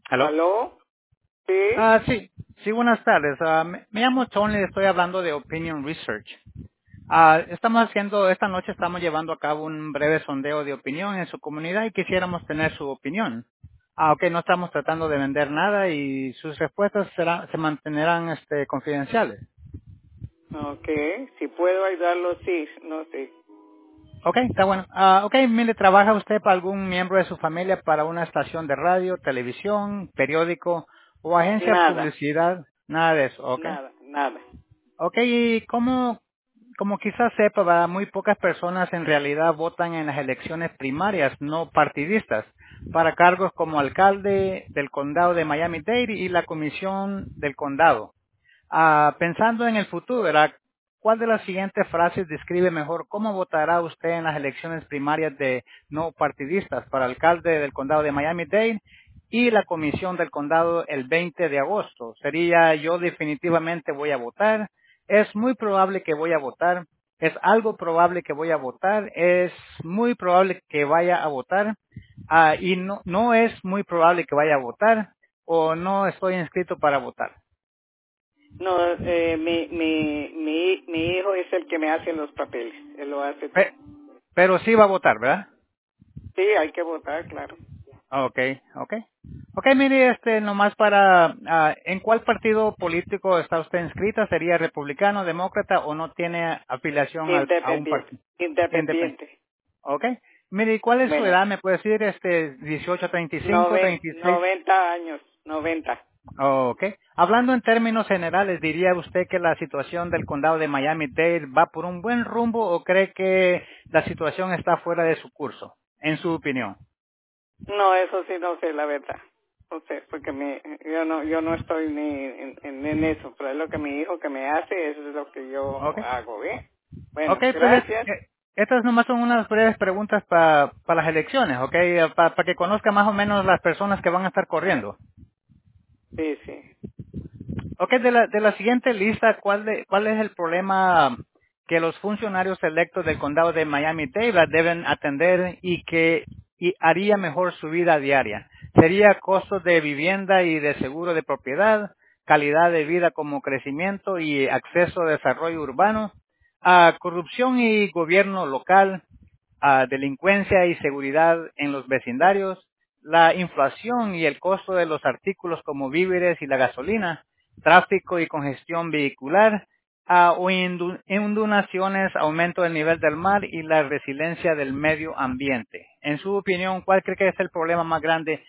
¿Aló? ¿Aló? Sí. Sí, buenas tardes. Me llamo Tony, estoy hablando de Opinion Research. Esta noche estamos llevando a cabo un breve sondeo de opinión en su comunidad y quisiéramos tener su opinión. Ok, no estamos tratando de vender nada y sus respuestas se mantendrán confidenciales. Ok. Si puedo ayudarlo, sí. No sé. Ok, está bueno. Ok, mire, ¿trabaja usted para algún miembro de su familia para una estación de radio, televisión, periódico o agencia de Nada. publicidad? Nada de eso, ok. Nada. Nada. Ok, y como quizás sepa, ¿verdad? Muy pocas personas en realidad votan en las elecciones primarias no partidistas para cargos como alcalde del condado de Miami-Dade y la comisión del condado. Pensando en el futuro, ¿verdad? ¿Cuál de las siguientes frases describe mejor cómo votará usted en las elecciones primarias de no partidistas para alcalde del condado de Miami-Dade y la comisión del condado el 20 de agosto? Sería yo definitivamente voy a votar, es muy probable que voy a votar, es algo probable que voy a votar, es muy probable que vaya a votar, y no es muy probable que vaya a votar o no estoy inscrito para votar. No, mi hijo es el que me hace los papeles. Él lo hace todo. Pe- Pero sí va a votar, ¿verdad? Sí, hay que votar, claro. Okay, okay. Okay, mire, nomás ¿en cuál partido político está usted inscrita? ¿Sería republicano, demócrata o no tiene afiliación a un Independiente. partido? Independiente. Independiente. Okay. Mire, ¿y cuál es su Bueno, edad? ¿Me puede decir, 18, 35, 36? 90 años. 90. Okay. Hablando en términos generales, ¿diría usted que la situación del condado de Miami-Dade va por un buen rumbo o cree que la situación está fuera de su curso, en su opinión? No, eso sí no sé, la verdad. No sé, porque yo no estoy ni en eso, pero es lo que mi hijo que me hace, eso es lo que yo Okay. hago, ¿ve? Bueno, Okay, pues gracias. estas nomás son unas breves preguntas para las elecciones, okay, para que conozca más o menos las personas que van a estar corriendo. Sí, sí. Okay, de la siguiente lista, ¿cuál es el problema que los funcionarios electos del condado de Miami-Dade deben atender y haría mejor su vida diaria? ¿Sería costos de vivienda y de seguro de propiedad, calidad de vida como crecimiento y acceso a desarrollo urbano, corrupción y gobierno local, delincuencia y seguridad en los vecindarios, la inflación y el costo de los artículos como víveres y la gasolina, tráfico y congestión vehicular, o inundaciones, aumento del nivel del mar y la resiliencia del medio ambiente? En su opinión, ¿cuál cree que es el problema más grande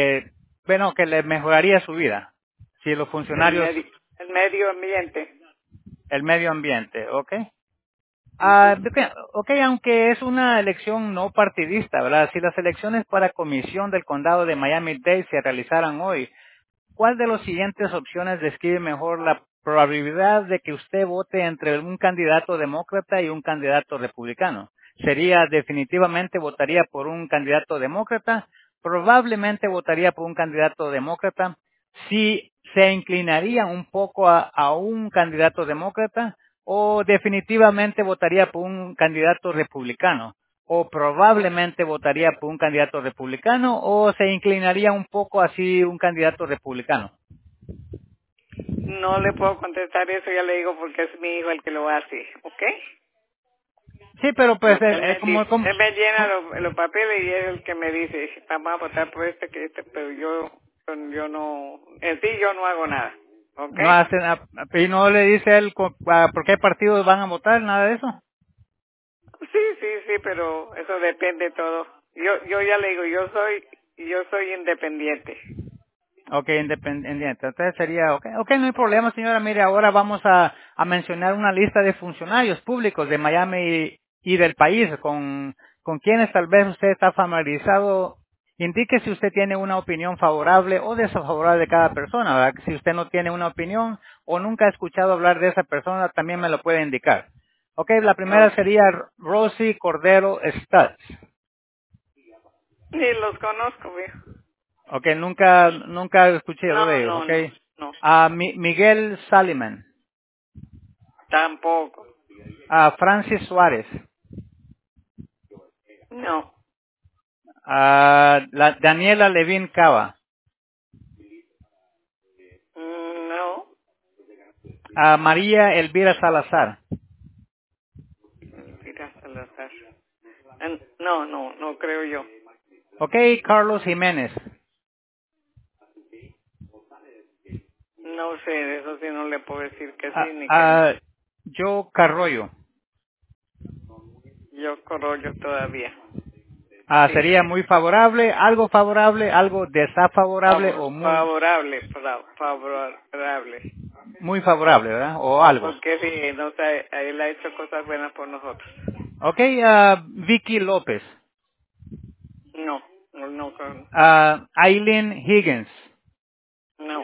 que le mejoraría su vida? Si los El funcionarios, medio, el medio ambiente. el medio ambiente, ¿ok? Ujú. Ok, aunque es una elección no partidista, ¿verdad? Si las elecciones para comisión del condado de Miami-Dade se realizaran hoy, ¿cuál de las siguientes opciones describe mejor la probabilidad de que usted vote entre un candidato demócrata y un candidato republicano? ¿Sería definitivamente votaría por un candidato demócrata? Probablemente votaría por un candidato demócrata. Si se inclinaría un poco a un candidato demócrata o definitivamente votaría por un candidato republicano o probablemente votaría por un candidato republicano o se inclinaría un poco así un candidato republicano. No le puedo contestar eso, ya le digo porque es mi hijo el que lo hace, ¿ok? Sí, pero pues Porque él me como, dice, como él me llena los papeles y es el que me dice, vamos a votar por que este, pero yo no, en sí yo no hago nada, ¿ok? no hacen y no le dice él por qué partidos van a votar, nada de eso. Sí, sí, sí, pero eso depende todo. Yo ya le digo, yo soy independiente. Okay, independiente. Entonces sería, okay, no hay problema, señora. Mire, ahora vamos a mencionar una lista de funcionarios públicos de Miami y del país con quienes tal vez usted está familiarizado. Indique si usted tiene una opinión favorable o desfavorable de cada persona, ¿verdad? Si usted no tiene una opinión o nunca ha escuchado hablar de esa persona, también me lo puede indicar. Okay, la primera Ok. sería Rosie Cordero Stutz. Ni los conozco, viejo. Okay, nunca escuché de No, ellos. no, no, Okay. no, Miguel Saliman. tampoco. Francis Suárez, No, Daniela Levin Cava, María Elvira Salazar. Mira, Salazar. No, no creo yo. Ok, Carlos Jiménez. No sé, de eso sí no le puedo decir que sí Ah, ni que no. ah, Joe Carroyo. Yo corro yo todavía. Sí. Sería muy favorable, algo desafavorable o Favorable, favorable. muy favorable, ¿verdad? O algo. Porque sí, no sé, él ha hecho cosas buenas por nosotros. Ok, Vicky López. No, Aileen Higgins. no.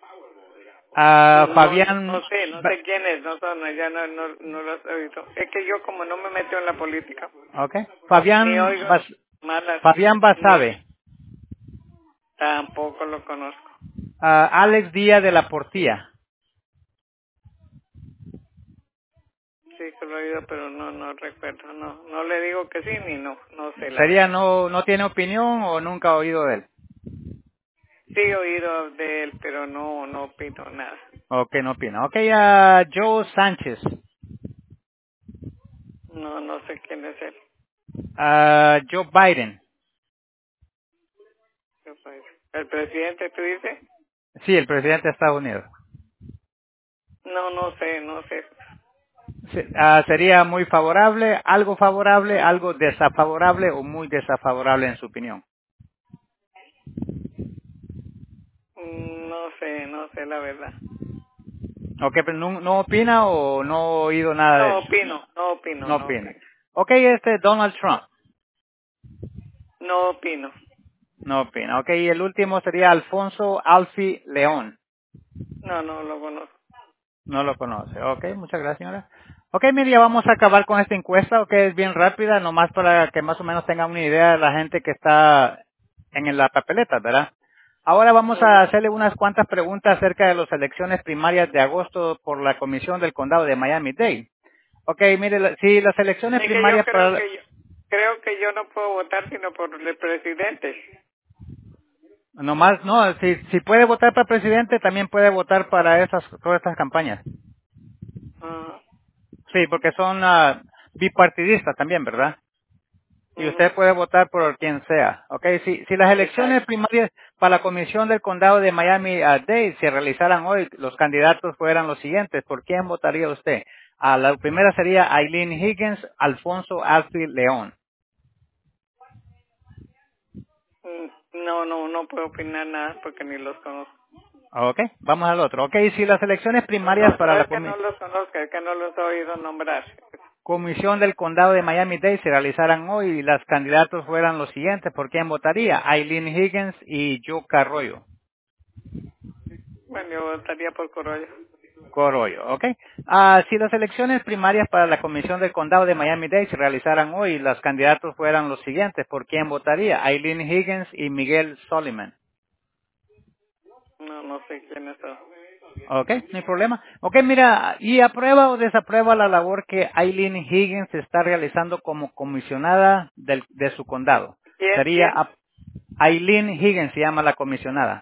Fabián, No sé quién es, ya no lo he oído. Es que yo como no me meto en la política, okay. ni oigo malas, Fabián ni Basabe. tampoco lo conozco. Alex Díaz de la Portilla. Sí que lo he oído, pero no recuerdo, no le digo que sí ni no sé la Sería verdad. no tiene opinión o nunca ha oído de él. Sí he oído de él, pero no opino nada. Ok, no opina. Ok, Joe Sánchez. No sé quién es él. Joe Biden. ¿El presidente tú dices? Sí, el presidente de Estados Unidos. No sé. Sería muy favorable, algo desafavorable o muy desafavorable en su opinión. No sé la verdad. Ok, pero no opina o no ha oído nada de él. No No opina. opino. Ok, Donald Trump. No opino. No opina. Ok, y el último sería Alfonso Alfi León. No lo conozco. No lo conoce. Ok, muchas gracias, señora. Ok, mire, ya vamos a acabar con esta encuesta. Ok, es bien rápida, nomás para que más o menos tengan una idea de la gente que está en la papeleta, ¿verdad? Ahora vamos a Ujú. hacerle unas cuantas preguntas acerca de las elecciones primarias de agosto por la Comisión del Condado de Miami-Dade. Ok, mire, si las elecciones Es que yo primarias para... creo que yo no puedo votar sino por el presidente. Nomás, no, si puede votar para presidente, también puede votar para todas estas campañas. Ajá. Sí, porque son bipartidistas también, ¿verdad? Y Ujú. usted puede votar por quien sea. ¿Ok? Si las elecciones Exacto. primarias para la Comisión del Condado de Miami-Dade se realizaran hoy, los candidatos fueran los siguientes. ¿Por quién votaría usted? La primera sería Aileen Higgins, Alfonso Alfi León. No puedo opinar nada porque ni los conozco. ¿Ok? Vamos al otro. ¿Ok? Si las elecciones primarias para No la es que no los conozca, es que no los he oído nombrar. Comisión del Condado de Miami-Dade se realizaran hoy y los candidatos fueran los siguientes, ¿por quién votaría? Aileen Higgins y Joe Carroyo. Bueno, yo votaría por Corolla. Corroyo, ¿ok? Si las elecciones primarias para la Comisión del Condado de Miami-Dade se realizaran hoy y los candidatos fueran los siguientes, ¿por quién votaría? Aileen Higgins y Miguel Soliman. No sé quiénes son. ¿Ok? No hay problema. Ok, mira, ¿y aprueba o desaprueba la labor que Aileen Higgins está realizando como comisionada de su condado? Sería ¿Quién? Aileen Higgins, se llama la comisionada.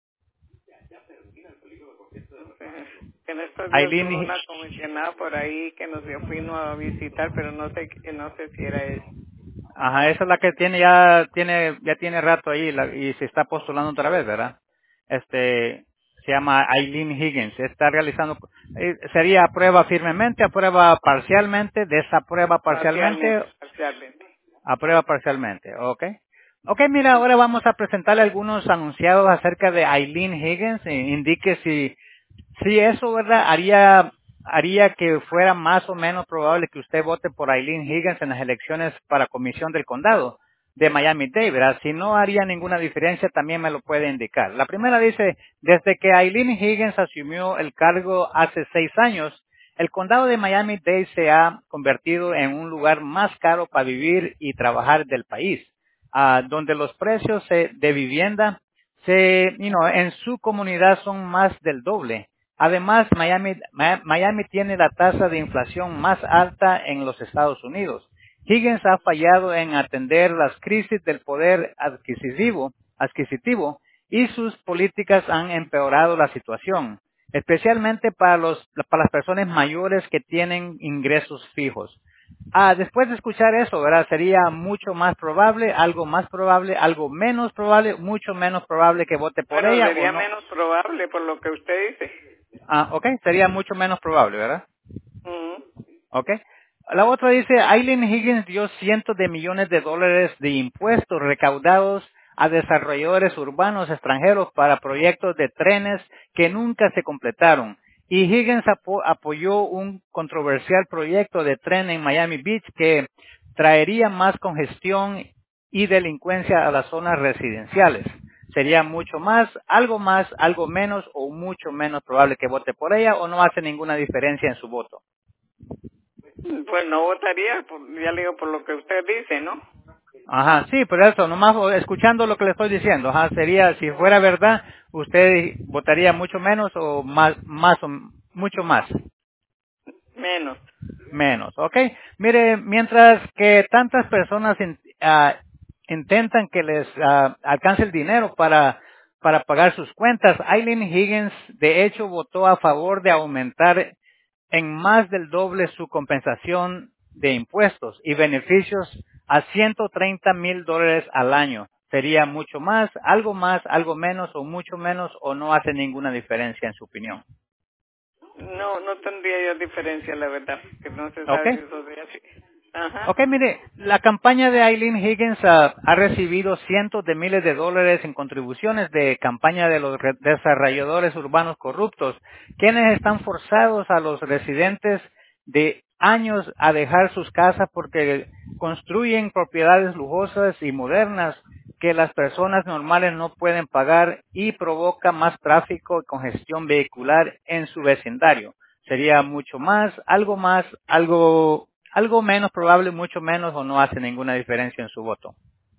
En estos días Aileen, tuvo una comisionada por ahí que nos vino a visitar, pero no sé si era ella. ajá, esa es la que ya tiene rato ahí y se está postulando otra vez, ¿verdad? Se llama Aileen Higgins. Está realizando, sería aprueba firmemente, aprueba parcialmente, desaprueba parcialmente, Parcialmente. aprueba parcialmente, ¿ok? Ok, mira, ahora vamos a presentarle algunos anunciados acerca de Aileen Higgins. Indique si eso, ¿verdad? Haría que fuera más o menos probable que usted vote por Aileen Higgins en las elecciones para comisión del condado de Miami-Dade, ¿verdad? Si no haría ninguna diferencia, también me lo puede indicar. La primera dice, desde que Aileen Higgins asumió el cargo hace 6 años, el condado de Miami-Dade se ha convertido en un lugar más caro para vivir y trabajar del país, donde los precios de vivienda en su comunidad son más del doble. Además, Miami tiene la tasa de inflación más alta en los Estados Unidos. Higgins ha fallado en atender las crisis del poder adquisitivo y sus políticas han empeorado la situación. especialmente para las personas mayores que tienen ingresos fijos. Después de escuchar eso, ¿verdad? Sería mucho más probable, algo menos probable, mucho menos probable que vote por Bueno, ella o sería no. menos probable por lo que usted dice. Ok, sería mucho menos probable, ¿verdad? Ujú. Ok. La otra dice, Eileen Higgins dio cientos de millones de dólares de impuestos recaudados a desarrolladores urbanos extranjeros para proyectos de trenes que nunca se completaron. Y Higgins apoyó un controversial proyecto de tren en Miami Beach que traería más congestión y delincuencia a las zonas residenciales. Sería más, algo menos o mucho menos probable que vote por ella o no hace ninguna diferencia en su voto. Pues no votaría, ya le digo, por lo que usted dice, ¿no? Ajá, sí, pero eso, nomás escuchando lo que le estoy diciendo, ajá, sería, si fuera verdad, usted votaría mucho menos o mucho más, Menos. menos, ¿ok? Mire, mientras que tantas personas intentan que les alcance el dinero para pagar sus cuentas, Eileen Higgins, de hecho, votó a favor de aumentar en más del doble su compensación de impuestos y beneficios a $130,000 al año. Sería algo menos o mucho menos o no hace ninguna diferencia en su opinión. No, no tendría yo diferencia, la verdad, que no se ¿Ok? sabe si eso sería así. Ajá. Ok, mire, la campaña de Eileen Higgins ha recibido cientos de miles de dólares en contribuciones de campaña de los desarrolladores urbanos corruptos, quienes están forzados a los residentes de años a dejar sus casas porque construyen propiedades lujosas y modernas que las personas normales no pueden pagar y provoca más tráfico y congestión vehicular en su vecindario. Sería algo menos probable, mucho menos o no hace ninguna diferencia en su voto.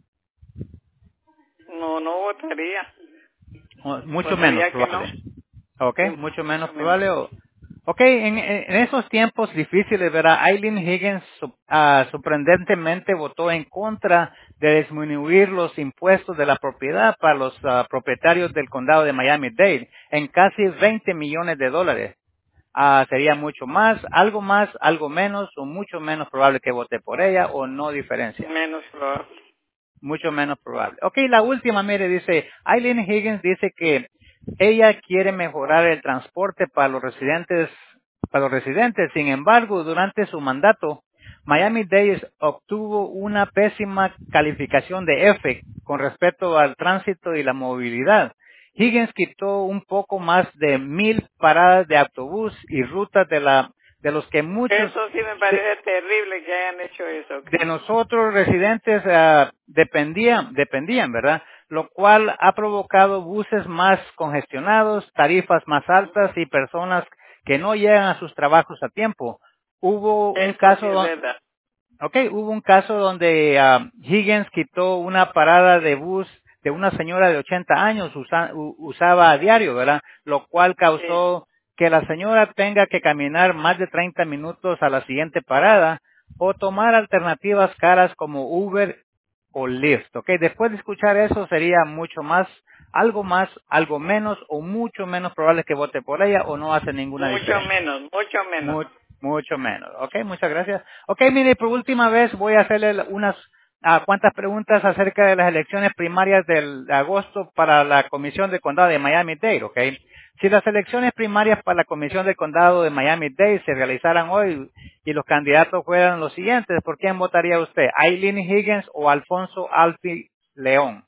No, no votaría. Mucho Pues menos sería que no. probable. ¿Ok? Sí, Mucho menos mucho menos. probable. Ok, en esos tiempos difíciles, ¿verdad? Eileen Higgins sorprendentemente votó en contra de disminuir los impuestos de la propiedad para los propietarios del condado de Miami-Dade en casi $20 millones. Sería más, algo menos o mucho menos probable que vote por ella o no diferencia. Menos probable. Mucho menos probable. Ok, la última, mire, dice, Eileen Higgins dice que ella quiere mejorar el transporte para los residentes. Sin embargo, durante su mandato, Miami-Dade obtuvo una pésima calificación de F con respecto al tránsito y la movilidad. Higgins quitó un poco más de 1,000 paradas de autobús y rutas de los que muchos Eso sí me parece terrible que hayan hecho eso. ¿Ok? de nosotros residentes dependían, ¿verdad? Lo cual ha provocado buses más congestionados, tarifas más altas y personas que no llegan a sus trabajos a tiempo. Hubo un Eso sí caso, es verdad. donde Higgins quitó una parada de bus de una señora de 80 años usaba a diario, ¿verdad? Lo cual Sí. causó que la señora tenga que caminar más de 30 minutos a la siguiente parada o tomar alternativas caras como Uber o Lyft, ¿ok? Después de escuchar eso sería algo menos o mucho menos probable que vote por ella o no hace ninguna Mucho diferencia. menos, mucho menos. Mucho menos. Ok, muchas gracias. Ok, mire, por última vez voy a hacerle unas cuantas preguntas acerca de las elecciones primarias de agosto para la Comisión del Condado de Miami-Dade, ok. Si las elecciones primarias para la Comisión del Condado de Miami-Dade se realizaran hoy y los candidatos fueran los siguientes, ¿por quién votaría usted? ¿Eileen Higgins o Alfonso Alfi León?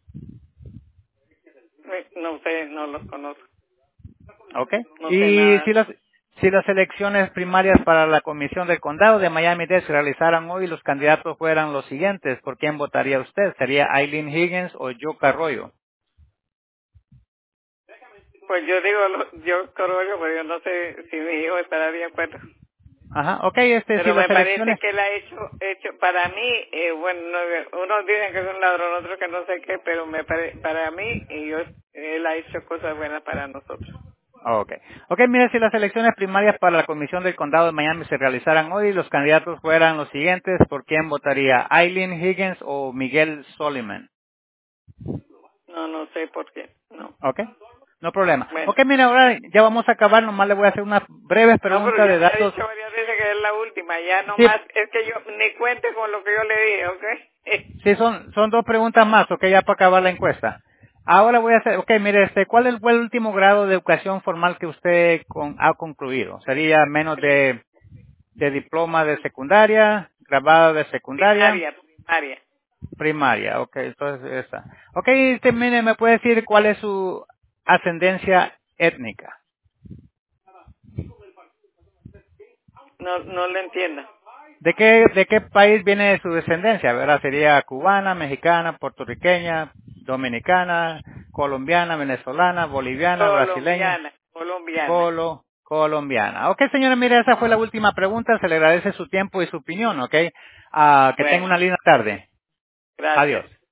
No sé, no los conozco. ¿Ok? No sé Y nada. si las elecciones primarias para la Comisión del Condado de Miami-Dade se realizaran hoy y los candidatos fueran los siguientes, ¿por quién votaría usted? ¿Sería Eileen Higgins o Joe Carroyo? Pues yo digo, yo creo, pero yo no sé si mi hijo estará de acuerdo. Ajá, ok, si Pero las me parece elecciones, que él ha hecho para mí, bueno, unos dicen que es un ladrón, otros que no sé qué, pero para mí, él ha hecho cosas buenas para nosotros. ok. Ok, mire, si las elecciones primarias para la Comisión del Condado de Miami se realizaran hoy y los candidatos fueran los siguientes, ¿por quién votaría? ¿Eileen Higgins o Miguel Soliman? No, no sé por qué, no. Ok. No problema. Bueno. Ok, mira, ahora ya vamos a acabar, nomás le voy a hacer unas breves No, preguntas pero de ya me ha datos. dicho varias veces que es la última. Ya Sí, nomás es que yo ni cuente con lo que yo le dije, ¿ok? sí, son dos preguntas más, ok, ya para acabar la encuesta. Ahora voy a hacer, ok, mire, ¿cuál fue el último grado de educación formal que usted ha concluido? ¿Sería menos de diploma de secundaria, grabado de secundaria? Primaria. Primaria, ok, entonces esa. Ok, mire, ¿me puede decir cuál es su ascendencia étnica? No le entiendo. ¿De qué país viene su descendencia? ¿Verdad? ¿Sería cubana, mexicana, puertorriqueña, dominicana, colombiana, venezolana, boliviana, brasileña? Colombiana. Colombiana. Ok, señora, mire, esa fue la última pregunta. Se le agradece su tiempo y su opinión, ok. Que tenga Bueno, una linda tarde. gracias. Adiós.